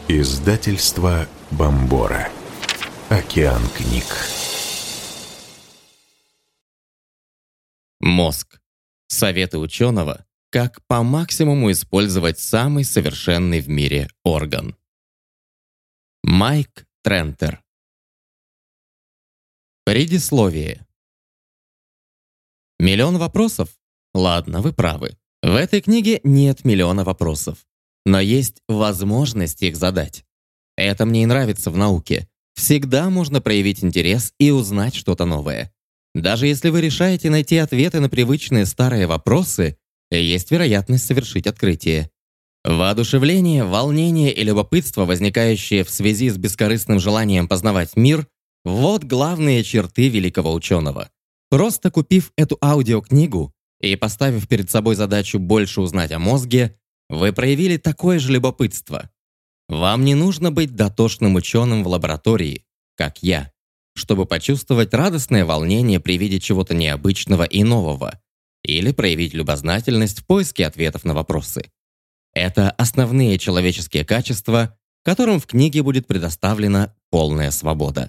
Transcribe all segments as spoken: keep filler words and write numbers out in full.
Издательство Бомбора. Океан книг. Мозг. Советы ученого, как по максимуму использовать самый совершенный в мире орган. Майк Трентер. Предисловие. Миллион вопросов? Ладно, вы правы. В этой книге нет миллиона вопросов. Но есть возможность их задать. Это мне и нравится в науке. Всегда можно проявить интерес и узнать что-то новое. Даже если вы решаете найти ответы на привычные старые вопросы, есть вероятность совершить открытие. Воодушевление, волнение и любопытство, возникающие в связи с бескорыстным желанием познавать мир, вот главные черты великого ученого. Просто купив эту аудиокнигу и поставив перед собой задачу больше узнать о мозге, вы проявили такое же любопытство. Вам не нужно быть дотошным ученым в лаборатории, как я, чтобы почувствовать радостное волнение при виде чего-то необычного и нового, или проявить любознательность в поиске ответов на вопросы. Это основные человеческие качества, которым в книге будет предоставлена полная свобода.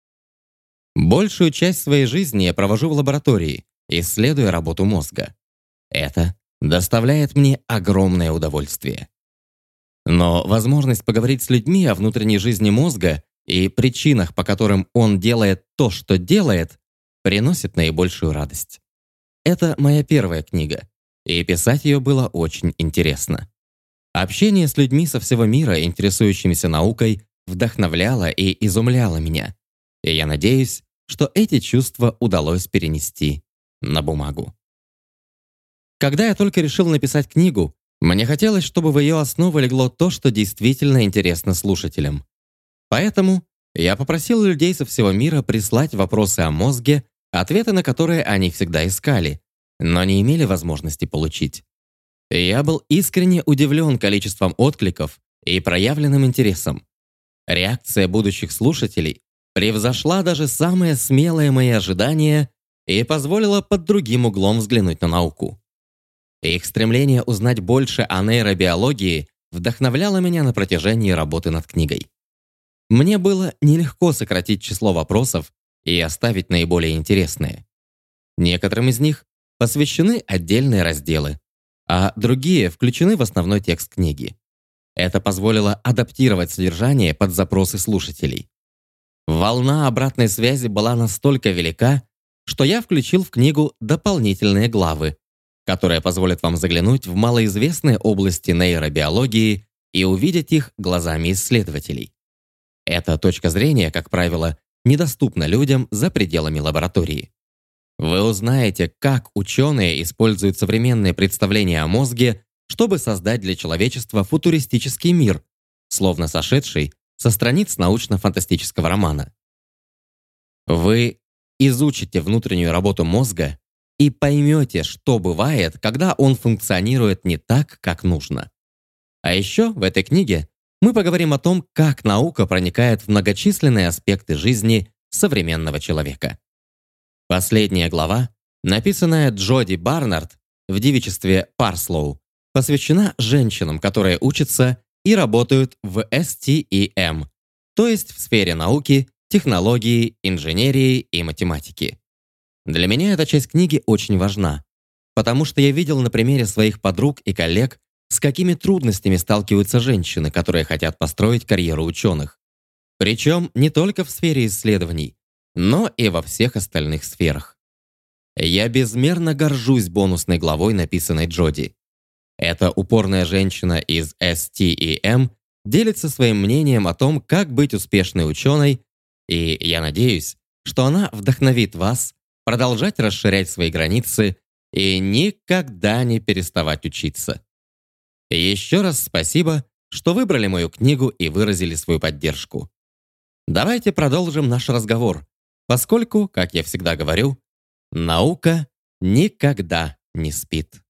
Большую часть своей жизни я провожу в лаборатории, исследуя работу мозга. Это доставляет мне огромное удовольствие. Но возможность поговорить с людьми о внутренней жизни мозга и причинах, по которым он делает то, что делает, приносит наибольшую радость. Это моя первая книга, и писать ее было очень интересно. Общение с людьми со всего мира, интересующимися наукой, вдохновляло и изумляло меня. И я надеюсь, что эти чувства удалось перенести на бумагу. Когда я только решил написать книгу, мне хотелось, чтобы в ее основу легло то, что действительно интересно слушателям. Поэтому я попросил людей со всего мира прислать вопросы о мозге, ответы на которые они всегда искали, но не имели возможности получить. Я был искренне удивлен количеством откликов и проявленным интересом. Реакция будущих слушателей превзошла даже самые смелые мои ожидания и позволила под другим углом взглянуть на науку. Их стремление узнать больше о нейробиологии вдохновляло меня на протяжении работы над книгой. Мне было нелегко сократить число вопросов и оставить наиболее интересные. Некоторым из них посвящены отдельные разделы, а другие включены в основной текст книги. Это позволило адаптировать содержание под запросы слушателей. Волна обратной связи была настолько велика, что я включил в книгу дополнительные главы, которые позволят вам заглянуть в малоизвестные области нейробиологии и увидеть их глазами исследователей. Эта точка зрения, как правило, недоступна людям за пределами лаборатории. Вы узнаете, как ученые используют современные представления о мозге, чтобы создать для человечества футуристический мир, словно сошедший со страниц научно-фантастического романа. Вы изучите внутреннюю работу мозга и поймете, что бывает, когда он функционирует не так, как нужно. А еще в этой книге мы поговорим о том, как наука проникает в многочисленные аспекты жизни современного человека. Последняя глава, написанная Джоди Барнард в девичестве Парслоу, посвящена женщинам, которые учатся и работают в эс ти и эм, то есть в сфере науки, технологии, инженерии и математики. Для меня эта часть книги очень важна, потому что я видел на примере своих подруг и коллег, с какими трудностями сталкиваются женщины, которые хотят построить карьеру ученых. Причем не только в сфере исследований, но и во всех остальных сферах. Я безмерно горжусь бонусной главой, написанной Джоди. Эта упорная женщина из эс ти и эм делится своим мнением о том, как быть успешной ученой, и я надеюсь, что она вдохновит вас продолжать расширять свои границы и никогда не переставать учиться. Еще раз спасибо, что выбрали мою книгу и выразили свою поддержку. Давайте продолжим наш разговор, поскольку, как я всегда говорю, наука никогда не спит.